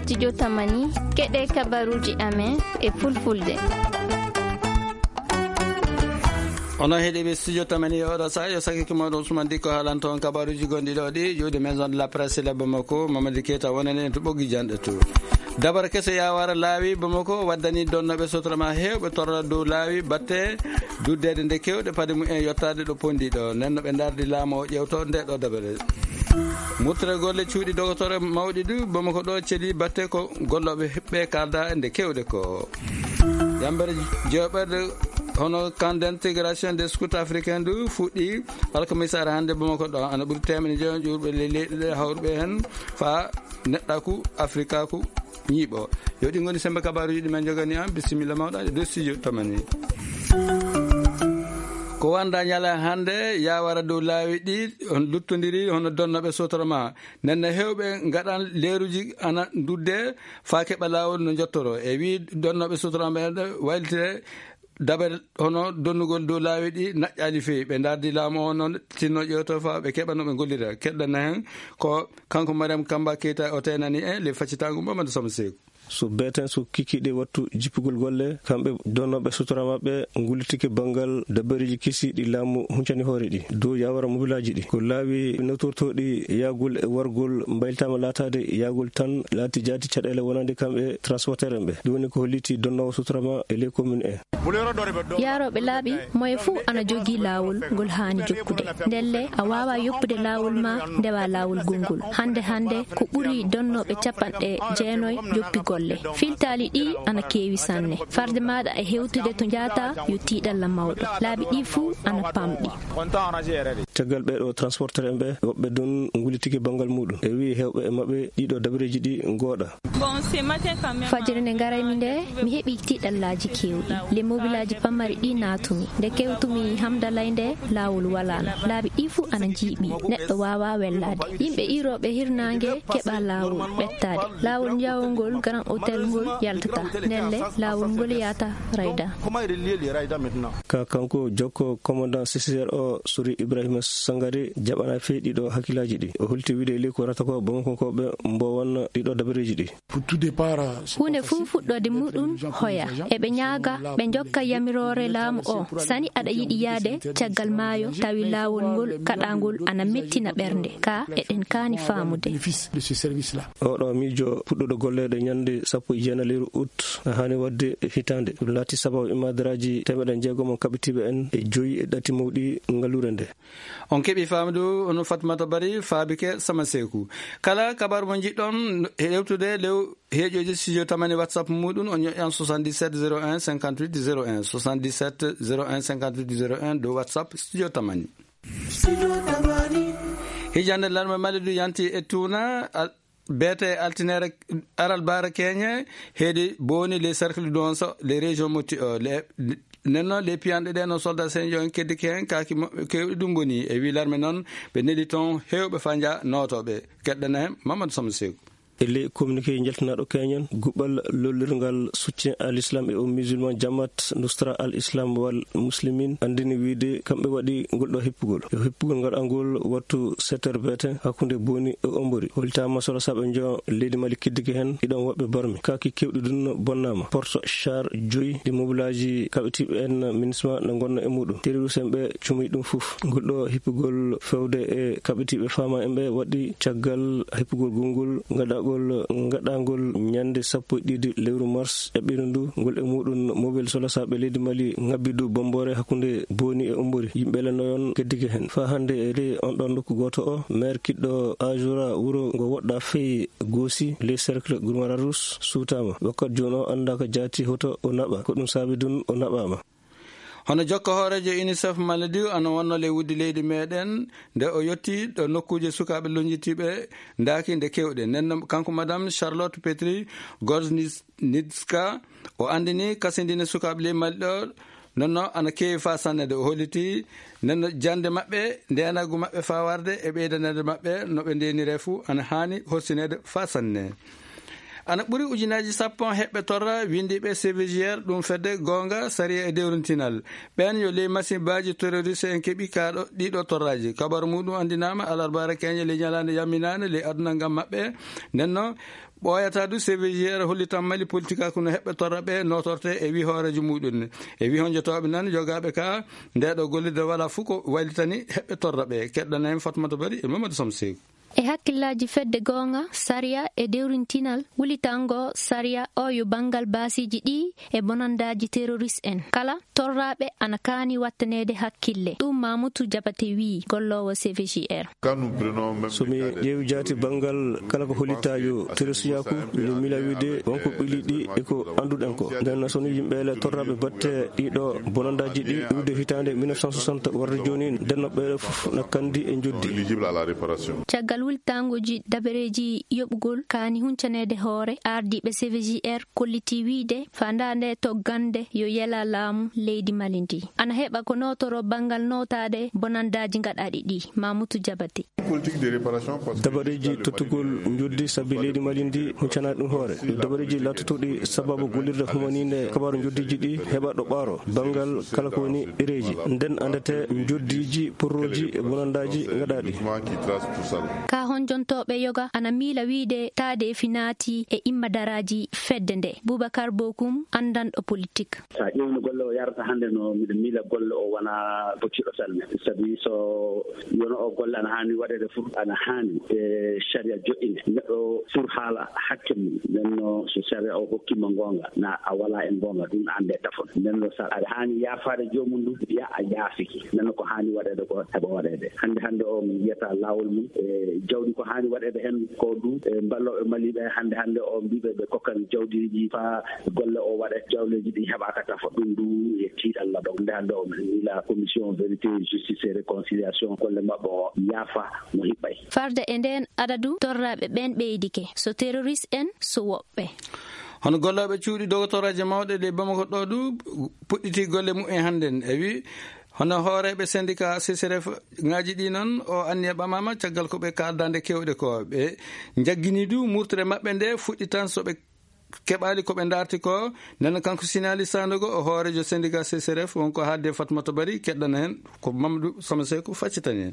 studio Tamani keɗe kabaruji amen e fulfulde. ono heeɗiɓe studio Tamani oɗo saha yo sakiki mawɗo Ousmane Dicko haalan toon kabaruji gonɗi ɗo ɗi juuɗe maison de la presse le Bamako Mamadou Keita wonani en to ɓoggi janɗe to dabara kese yawara laawi Bamako waddani donnoɓe sotrama hewɓe torra dow laawi batte duddede nde kewɗe paade mumen yettade ɗo pondi ɗo nenno ɓe dardi laamu o ƴewto nde ɗo dabare murtere golle cuuɗi dogotore mawɗi ɗu Bamako ɗo ceeli batte ko golloɓe ɓe kalda nde kewɗe ko yambere joɓerde hono camp d'intégration des scouts africains du fuɗɗi alkamisa hande Bamako ɗo ana ɓuuri temedde jeegom ƴurɓe leyɗe ɗe hawruɓe hen fa neɗɗaku africaku ñiiɓo yo ɗi goni sembe kabaruji ɗi men jogani an bisimilla mawɗa de studio Tamani ko wanda ñala hande yawara dow laawi ɗi on luttodiri hono donnoɓe sotoroma nenne hewɓe gaɗan leeruji ana dudde fa keɓa lawol no jottoro e wi donnoɓe sotoroma ɓe waylitire daɓere hono donnugol dow laawi ɗi naƴƴali feewi ɓe dardi laamu o noon tinno ƴewto fa ɓe keɓa no ɓe gollira keɗɗana hen ko kanko Mariame Kamba Keita o tenani le faccitago Mamadou Samba Sekou so beten so kikiɗe wattu jippugol golle kamɓe donnoɓe sutora mabɓe gullitike banggal dabbariji kesi ɗi laamu huncani hoore ɗi dow yawara mobilaji ɗi ko laawi notortoɗi yagol e wargol mbayltama latade yagol tan laati jaati caɗele wonande kamɓe transporteur en ɓe ɗum woni ko holliti donnowo sutorama e ley commune e yaroɓe laaɓi moye fuu ana jogui lawol ngol hani jokkude ndelle a wawa yoppude lawol ma ndewa lawol gongol hande ko ɓuuri donnoɓe capanɗe jeenoy joppi golle filtali ɗi ana keewi sanne farde maɗa e hewtude to jata yo tiiɗalla mawɗo laabi ɗi fuu ana pamɗi caggal ɓeɗo transporteur en ɓe woɓɓe don gullitike banggal muɗum e wi hewɓe e mabɓe ɗiɗo dabareji ɗi gooɗa fajiri nde garaymi nde mi heeɓi tiiɗallaji kewɗi le mobilaji pammari ɗi natumi nde kewtumi hamdalay nde lawol walano laabi ɗi fuu ana jiiɓi neɗɗo wawa wellade yimɓe iroɓe hirnangue keɓa lawol ɓettade lawol jawolngol grand hôtel ngol yaltata nelle lawol ngol yata rayda ka kanko jokko commandant CCR o Sori Ibrahima Sangare jaɓana fewi ɗiɗo hakkillaji ɗi o holti wiide li ko rata ko Bamakokoɓe mbowan ɗiɗo dabareji ɗi hunde fuu fuɗɗode muɗum hoya eɓe ñaaga ɓe jokka yamirore laamu o sani aɗa yiɗi yaade caggal maayo tawi lawol ngol kaɗangol ana mettina ɓernde ka eɗen kaani faamude oɗo miijo puɗɗuɗo golleɗe ñande 19 lewru août hani wadde hitande ɗum laati sababu imadaraji 600 kaɓitiɓe en e joyi e ɗati mawɗi ngallure nde on keeɓi famdu ono Fatmata Bari Fabike Sama Sekou kala kabaru mo jiɗɗon hewtude lew heeƴoji studio Tamani WhatsApp muɗum on ñoƴƴan 77 01 58 01 77 01 58 01 dow WhatsApp studio Tamani hijande larme malidu yanti e tuna bete altinere aral bara Kenya heedi boni les cercles d'onso les régions moti nenno les pianɗe ɗe no soldat senjo en keddi ken kaki kewɗi ɗum boni e wilarme noon ɓe neli toon hewɓe fanja notoɓe keɗɗana hen Mamadou Samba Sekou ele communiqué jaltanaɗo keñen guɓɓal lollirgal soutien à l'islam et aux musulmans Jamaat Nusra al Islam wal muslimin andini wiide kamɓe waɗi ngolɗo heppugol ngaɗangol wattu 7h beten hakkunde boni e ombori holtama soro saɓe jo leydi Mali kiddiki hen ɗiɗon woɓɓe barmi kaki kewɗi ɗum bonnama porte char joyi ɗi mobilaji kaɓetiɓe en ministement no gonno e muɗum terroriste en ɓe cumi ɗum foof ngolɗo heppugol fewde e kaɓetiɓe fama en ɓe waɗi caggal heppugol gongol gaɗagol ñande 12 lewru mars e ɓirindu ngol e muɗum mobile solo saɓe leydi Mali ngabbidu bombore hakkunde boni e ombori yimɓe lenoyon keddike hen fa hande e ley on ɗon nokku goto o maire kiɗɗo Ajoura wuro ngo woɗɗa feyi goosi les cercle Gourmara Rousse suutama wakkat joni o anda ko jaati hoto o naɓa ko ɗum saabi dun o naɓama hono jokka hoorejo UNICEF maladi ana wonno le wuddi leydi meɗen nde o yetti ɗo nokkuje sukaɓe lonjitiɓe daaki nde kewɗe nenno kanko madame Charlotte Petri Gorznicka o andini kasindine sukaɓe ley Mali ɗo nonno ana kewi fa sannede o holliti nenno jande mabɓe ndenagu mabɓe fa warde e ɓeydanede mabɓe no ɓe ndenire fuu ana hani horsinede fa sanne ana ɓuri ujunaji 10 heɓɓe torra windiɓe CVGR ɗum fedde gonga saria e dewrintinal ɓen yo ley machine baji terroriste en keeɓi kaɗo ɗiɗo torraji kabaru muɗum andinama alarbara keñe ley ñalande yamminane ley aduna gam mabɓe nenno ɓooyata du CVJR hollitan mali politique ko no heɓɓe torraɓe notorte e wi hoorejo muɗum e wi honjotoɓe nan jogaɓe ka ndeɗo gollirde wala fof ko walitani heɓɓe torraɓe keɗɗon hen Fatmata Bari e Mamadou Samsey e hakkillaji fedde gonga saria e dewrintinal wulitango saria o yo bangal basiji ɗi e bonandaji terroriste en kala torraɓe ana kaani wattanede hakkille ɗum Mamoudou Diabaté wi gollowo CVJR somi ƴeewi jaati bangal kala ko holitajo terroriste ni mila wiide wonko ɓiliɗi e ko anduɗen ko nden soni yimɓeele torraɓe batte ɗiɗo bonandaji ɗi iwde hitande 1960 warde joni ndenno ɓeɗo fof na kandi e joddi caggal wultangoji dabareji yoɓugol kaani huncanede hoore ardiɓe CVJR kolliti wiide fandande to gande yo yela laamu leydi Mali ndi ana heɓa ko notoro bangal notade bonandaji gaɗaɗi ɗi Mamoudou Diabaté dabareji tottugol joddi sabi leydi Mali ndi huncanaɗi ɗum hoore dabareji latotoɗi sababu gollirde humaninde kabaru joddiji ɗi heɓa ɗo ɓaaro bangal kala ko woni ɗereji nden andete joddiji porroji e bonandaji gaɗaɗi ka honjontoɓe yoga ana miila wiide taade e finati e imma daraji fedde nde Boubacar Bokoum andanɗo politique sa ƴewno golle o yarata hande no miɗo miila golle o wona bocciɗo salme sabi so yono o golle ana hani waɗede fof ana hani e sharia joƴƴine neɗɗo pour haala hakke mum nenno so sharia o hokkima gonga na a wala en gonga ɗum ande tafon nenno sa aɗa hani yaafade jomum ndu ya a yaafiki nenno ko hani waɗede ko heɓa waɗede hande o mi yiyata lawol mum e jawdi ko hani waɗede hen ko ɗum e balloɓe maliɓe hande o mbiɓe ɓe kokkan jawdiji fa golle o waɗe jawleji ɗi heɓaka tafo ɗum ndu e tiiɗalla ɗo hande o la commission vérité justice et réconciliation golle mabɓe o yaafa mo hiɓɓay farde e nden adadu torraɓe ɓen ɓeydike so terroriste en so woɓɓe hono golloɓe cuuɗi dogotoraje mawɗe ɗe Bamako ɗo du puɗɗiti golle mumen hannden e wi hono hooreɓe syndicat CCRF ngaji ɗi noon o anni e ɓamama caggal ko ɓe kaldande kewɗe ko ɓe jaggini du murtere maɓɓe nde fuɗɗi tan soɓe keɓali koɓe darti ko nden kanko sinali sanogo o hoorejo syndicat CCRF wonko haalde Fatmata Bari keɗɗana hen ko Mamadou Samsey ko faccitani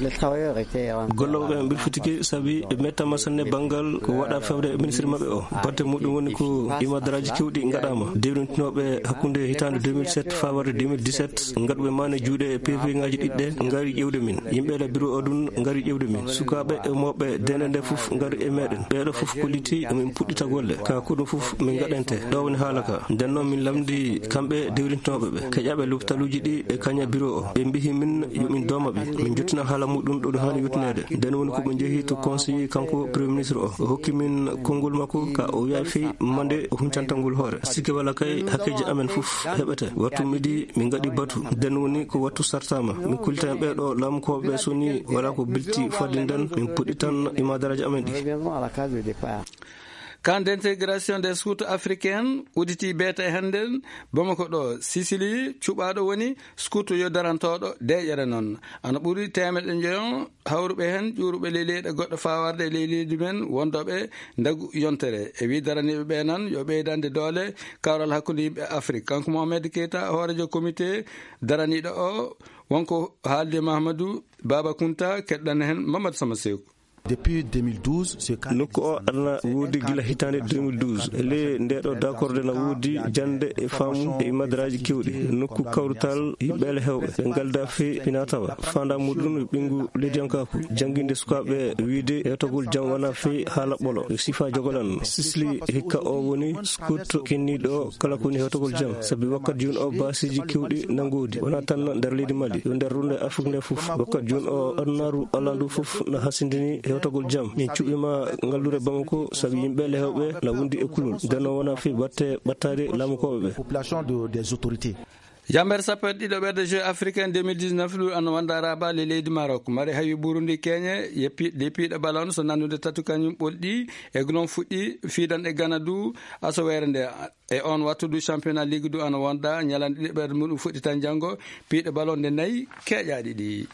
hen golloɓe ɓe fitiki saabi ɓe mettama sanne banggal ko waɗa fewde e ministre mabɓe o batte muɗum woni ko imadaraji kewɗi gaɗama dewrintinoɓe hakkude hitande 2007 fa warde 2017 gaɗuɓe mane juuɗe e PV ngaji ɗiɗɗe gari ƴewde min yimɓeɗe bureau o ɗum gari ƴewde min sukaɓe e mawɓe dende nde foof gari e meɗen ɓeɗo foof kolliti min puɗɗita golle ka ko ɗum foof min gaɗente ɗo woni haala ka nden noon min lamdi kamɓe dewrintinoɓe ɓe keƴaɓe lopitaluji ɗi e kaña bureau o ɓe mbihi min yomin domaɓe min jottina haala muɗum ɗo ɗum hani yettinede nden woni koɓe jeehi to conseiller kanko premier ministre o hokki min konngol makko ka o yaafi mande huncantangol hoore sikki walla kay hakkeji amen foof heɓete wattu miɗi min gaɗi batu nden woni ko wattu sartama min kullita hen ɓeɗo laamukoɓe ɓe soni wala ko bilti fadde nden min puɗɗi tan imadaraji amen ɗi camp d'intégration des scouts africains uditi beete hannden Bamako ɗo Sicily cuɓaɗo woni scout yo darantoɗo deƴere noon ana ɓuuri temeɗe jeeyon hawruɓe hen ƴuruɓe leyleɗe goɗɗo fawarde e leyleji men wondoɓe dagu yontere e wi daraniɓe ɓe nan yo ɓeydande doole kawral hakkude yimɓe Afrique kanko Mohamed Keita hoorejo comité daraniɗo o wonko haalde Mahamadou Baba Kounta keɗɗan hen Mamadou Samsey depuis 2012 nokku o ana woodi gila hitande 2012 le ndeɗo d'accorde na woodi jande e faamu e madaraji kewɗi nokku kawrutal yimɓeele hewɓe ɓe galda fe pinatawa fanda muɗum ɓingu leydiyankaku jangguinde sukaɓe wiide yetogol jam wona fe haala ɓolo sifa jogolan Sicily hikka o woni scout kenniɗo kala kowoni hewtogol jam saabi wakkati joni o basiji kewɗi nangodi wona tan nder leydi Mali yo nder runde Afrique nde foof wakkati joni o adnaru allandu foof no hasindini hewtogol jam min cuɓima ngallure Bamako sabi yimɓeele hewɓe na wondi e kulol nden o wona fi batte ɓattade laamukoɓe ɓe Jamber sappo ɗiɗo ɓerde jeux africain 2019 ɗu an wanda rabali leydi Maroc mari hawi Burundi Kenya yeppiɗe piiɗe ballon so nannude tatu kañum ɓolɗi e gon fuɗɗi fiidan e Ghana du asowere nde e on wattu du championnat ligue du an wonda ñalande ɗiɗi ɓerde muɗum fuɗɗi tan janggo piiɗe ballon nde nayyi keƴaɗi ɗi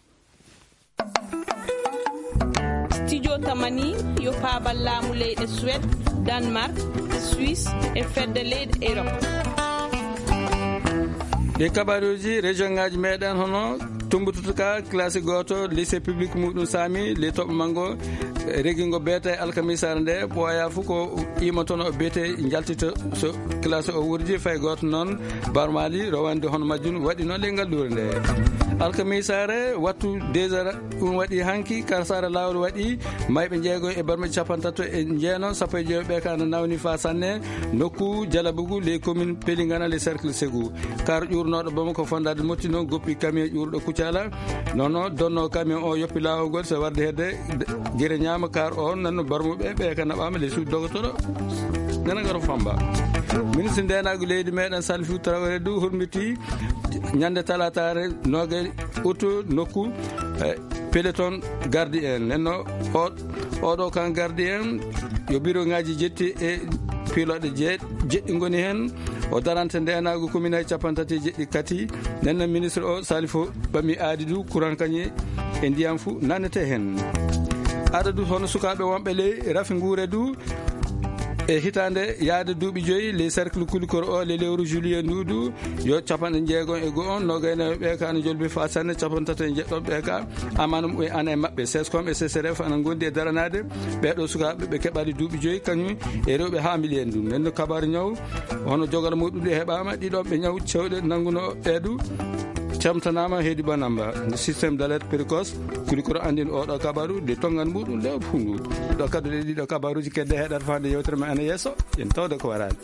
studio tamani yo paabal laamu leyɗe Suède Danemark Suisse e fedde leyɗe Europe ɗi kabaruji région ngaji meɗen hono tumbututuka classe goto lycée public muɗum sami le toɓo mango regingo beete alkamisare nde ɓooya fo ko ima toon o beete jaltito so classe o wurji fay goto noon barmali rowande hono majjum waɗi noon le ngallure nde alkamisare wattu 2 heures ɗum waɗi hanki karsara lawol waɗi mayɓe jeego e barme 50 e jeeno 16 ɓe kana nawni fa sanne nokku jalabugu les communes Pelingana les cercle Ségou kar ƴurnoɗo Bamako fondade motti noon goppi camion ƴurɗo Kucala nono donno camion o yoppi lawol gol so warde hedde guere ñama kar o nanno barmuɓe ɓe ka naɓama les suudu dogotoro nana garo famba ministre ndenago leydi meɗen Salifou Traoré du hurmiti ñande talatare nogue août nokku peloton gardi en nenno oɗo kan gardi en yo bureau ngaji jetti e piloɗe jeɗɗi goni hen o darante ndenago commune ay 30 jeɗɗi kati nenno ministre o Salifou ɓami aadi du courant kañi e ndiyam fou nannete hen adadu hono sukaɓe wonɓe ley rafi guure du e hitande yaade duuɓi 5 les cercle kulikoro o le lewru juillet ndudu yo 60 no gayno ɓe ka ana jolbi fa sanne 37 ɓe ka amanum e an e mabɓe sescom e CCRF ana gondi e daranade ɓeɗo sukaɓe ɓe keɓali duuɓi 5 kañum e rewɓe ha miliyen ɗum nenno kabaru ñaw hono jogal muɗum ɗi heɓama ɗiɗon ɓe ñaw cewɗe nanguno ɓeeɗu camtanama heedi banamba systéme d' alerte précoce kulikoro andin oɗo kabaru de tongan muɗum lew fungu ɗo kadu ɗe ɗiɗo kabaruji kedde heɗata fande yewtere ma ene yesso en tawde ko warani